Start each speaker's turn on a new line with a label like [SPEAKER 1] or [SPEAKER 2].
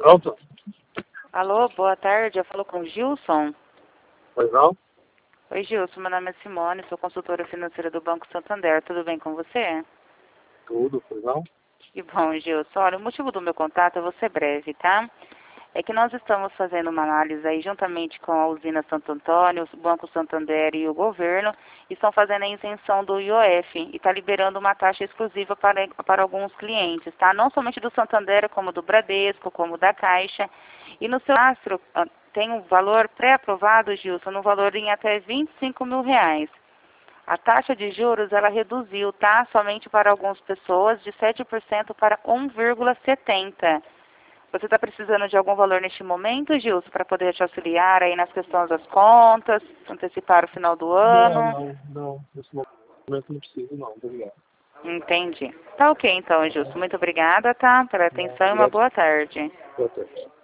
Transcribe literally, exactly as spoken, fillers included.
[SPEAKER 1] Pronto?
[SPEAKER 2] Alô, boa tarde. Eu falo com o Gilson.
[SPEAKER 1] Pois não?
[SPEAKER 2] Oi, Gilson. Meu nome é Simone, sou consultora financeira do Banco Santander. Tudo bem com você?
[SPEAKER 1] Tudo, pois não?
[SPEAKER 2] Que bom, Gilson. Olha, o motivo do meu contato, eu vou ser breve, tá? É que nós estamos fazendo uma análise aí juntamente com a usina Santo Antônio, o Banco Santander e o governo, e estão fazendo a isenção do I O F e está liberando uma taxa exclusiva para, para alguns clientes, tá? Não somente do Santander, como do Bradesco, como da Caixa. E no seu astro ah, tem um valor pré-aprovado, Gilson, no valor em até vinte e cinco mil reais. A taxa de juros, ela reduziu, tá? Somente para algumas pessoas, de sete por cento para um vírgula setenta por cento. Você está precisando de algum valor neste momento, Gilson, para poder te auxiliar aí nas questões das contas, antecipar o final do
[SPEAKER 1] Não,
[SPEAKER 2] ano?
[SPEAKER 1] não, não. Nesse momento não preciso, não. Obrigado.
[SPEAKER 2] Entendi. Tá ok então, Gilson. Muito obrigada, tá? Pela
[SPEAKER 1] Não,
[SPEAKER 2] atenção e uma
[SPEAKER 1] obrigado.
[SPEAKER 2] boa tarde.
[SPEAKER 1] Boa tarde.